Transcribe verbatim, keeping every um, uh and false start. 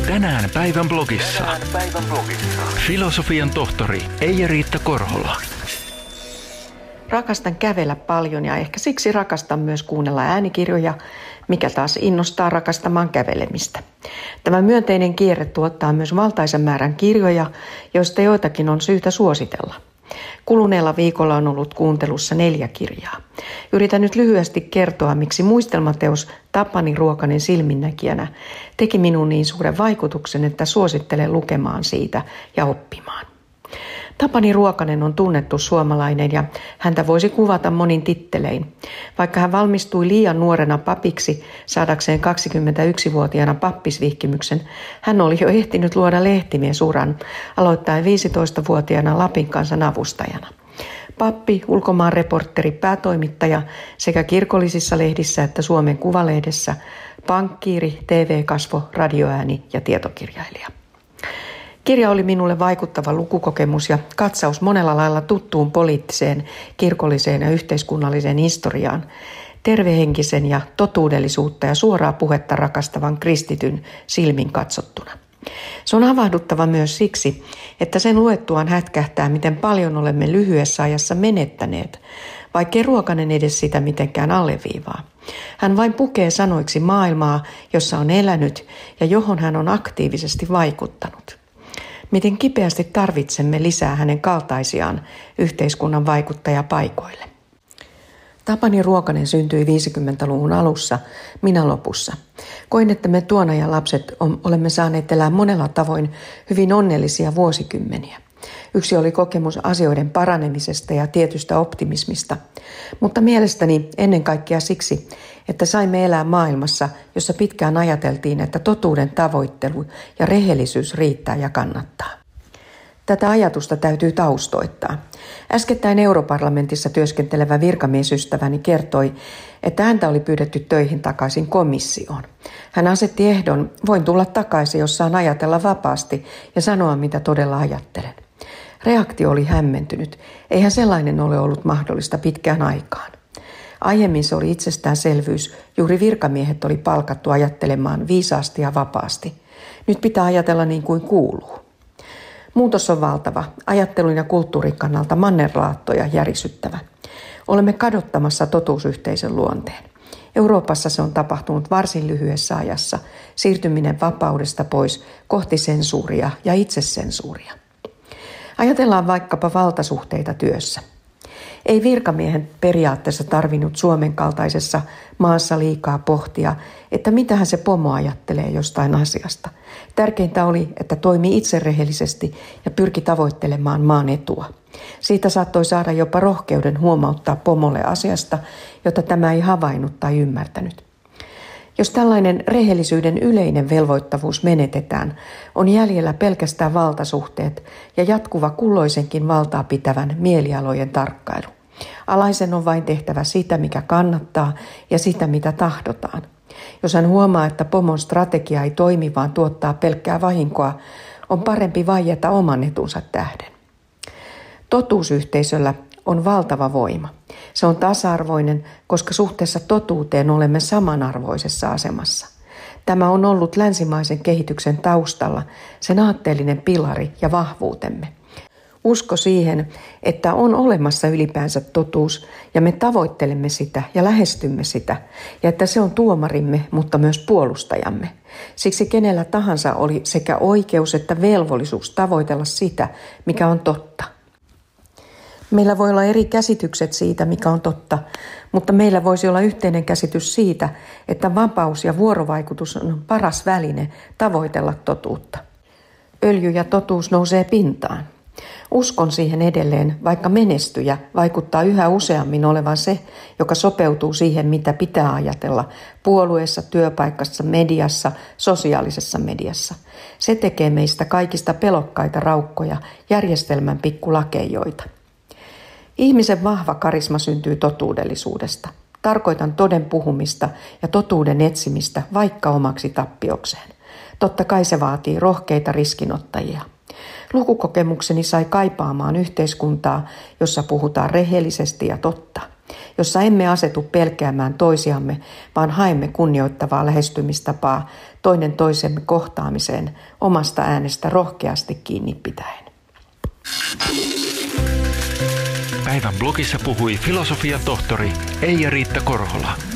Tänään päivän blogissa. Tänään päivän blogissa. Filosofian tohtori Eija-Riitta Korhola. Rakastan kävellä paljon ja ehkä siksi rakastan myös kuunnella äänikirjoja, mikä taas innostaa rakastamaan kävelemistä. Tämä myönteinen kierre tuottaa myös valtaisen määrän kirjoja, joista joitakin on syytä suositella. Kuluneella viikolla on ollut kuuntelussa neljä kirjaa. Yritän nyt lyhyesti kertoa, miksi muistelmateos Tapani Ruokanen silminnäkijänä teki minuun niin suuren vaikutuksen, että suosittelen lukemaan siitä ja oppimaan. Tapani Ruokanen on tunnettu suomalainen ja häntä voisi kuvata monin tittelein. Vaikka hän valmistui liian nuorena papiksi saadakseen kaksikymmentäyksivuotiaana pappisvihkimyksen, hän oli jo ehtinyt luoda lehtimiesuran aloittaen viisitoistavuotiaana Lapin kansan avustajana. Pappi, ulkomaanreportteri, päätoimittaja sekä kirkollisissa lehdissä että Suomen Kuvalehdessä, pankkiiri, T V-kasvo, radioääni ja tietokirjailija. Kirja oli minulle vaikuttava lukukokemus ja katsaus monella lailla tuttuun poliittiseen, kirkolliseen ja yhteiskunnalliseen historiaan, tervehenkisen ja totuudellisuutta ja suoraa puhetta rakastavan kristityn silmin katsottuna. Se on havahduttava myös siksi, että sen luettuaan hätkähtää, miten paljon olemme lyhyessä ajassa menettäneet, vaikkei Ruokanen edes sitä mitenkään alleviivaa. Hän vain pukee sanoiksi maailmaa, jossa on elänyt ja johon hän on aktiivisesti vaikuttanut. Miten kipeästi tarvitsemme lisää hänen kaltaisiaan yhteiskunnan vaikuttajapaikoille. Tapani Ruokanen syntyi viisikymmentäluvun alussa, minä lopussa. Koin, että me tuon ajan lapset olemme saaneet elää monella tavoin hyvin onnellisia vuosikymmeniä. Yksi oli kokemus asioiden paranemisesta ja tietystä optimismista, mutta mielestäni ennen kaikkea siksi, että saimme elää maailmassa, jossa pitkään ajateltiin, että totuuden tavoittelu ja rehellisyys riittää ja kannattaa. Tätä ajatusta täytyy taustoittaa. Äskettäin Europarlamentissa työskentelevä virkamiesystäväni kertoi, että häntä oli pyydetty töihin takaisin komissioon. Hän asetti ehdon, voin tulla takaisin, jos saan ajatella vapaasti ja sanoa, mitä todella ajattelen. Reaktio oli hämmentynyt. Eihän sellainen ole ollut mahdollista pitkään aikaan. Aiemmin se oli itsestäänselvyys. Juuri virkamiehet oli palkattu ajattelemaan viisaasti ja vapaasti. Nyt pitää ajatella niin kuin kuuluu. Muutos on valtava, ajattelun ja kulttuurin kannalta mannerlaatto ja järisyttävä. Olemme kadottamassa totuusyhteisön luonteen. Euroopassa se on tapahtunut varsin lyhyessä ajassa, siirtyminen vapaudesta pois kohti sensuuria ja itsesensuuria. Ajatellaan vaikkapa valtasuhteita työssä. Ei virkamiehen periaatteessa tarvinnut Suomen kaltaisessa maassa liikaa pohtia, että mitähän se pomo ajattelee jostain asiasta. Tärkeintä oli, että toimi itserehellisesti ja pyrki tavoittelemaan maan etua. Siitä saattoi saada jopa rohkeuden huomauttaa pomolle asiasta, jota tämä ei havainnut tai ymmärtänyt. Jos tällainen rehellisyyden yleinen velvoittavuus menetetään, on jäljellä pelkästään valtasuhteet ja jatkuva kulloisenkin valtaa pitävän mielialojen tarkkailu. Alaisen on vain tehtävä sitä, mikä kannattaa ja sitä, mitä tahdotaan. Jos hän huomaa, että pomon strategia ei toimi, vaan tuottaa pelkkää vahinkoa, on parempi vaieta oman etunsa tähden. Totuusyhteisöllä on valtava voima. Se on tasa-arvoinen, koska suhteessa totuuteen olemme samanarvoisessa asemassa. Tämä on ollut länsimaisen kehityksen taustalla, sen aatteellinen pilari ja vahvuutemme. Usko siihen, että on olemassa ylipäänsä totuus ja me tavoittelemme sitä ja lähestymme sitä ja että se on tuomarimme, mutta myös puolustajamme. Siksi kenellä tahansa oli sekä oikeus että velvollisuus tavoitella sitä, mikä on totta. Meillä voi olla eri käsitykset siitä, mikä on totta, mutta meillä voisi olla yhteinen käsitys siitä, että vapaus ja vuorovaikutus on paras väline tavoitella totuutta. Öljy ja totuus nousee pintaan. Uskon siihen edelleen, vaikka menestyjä vaikuttaa yhä useammin olevan se, joka sopeutuu siihen, mitä pitää ajatella puolueessa, työpaikassa, mediassa, sosiaalisessa mediassa. Se tekee meistä kaikista pelokkaita raukkoja, järjestelmän pikkulakeijoita. Ihmisen vahva karisma syntyy totuudellisuudesta. Tarkoitan toden puhumista ja totuuden etsimistä vaikka omaksi tappiokseen. Totta kai se vaatii rohkeita riskinottajia. Lukukokemukseni sai kaipaamaan yhteiskuntaa, jossa puhutaan rehellisesti ja totta. jossa emme asetu pelkäämään toisiamme, vaan haemme kunnioittavaa lähestymistapaa toinen toisemme kohtaamiseen omasta äänestä rohkeasti kiinni pitäen. Päivän blogissa puhui filosofian tohtori Eija-Riitta Korhola.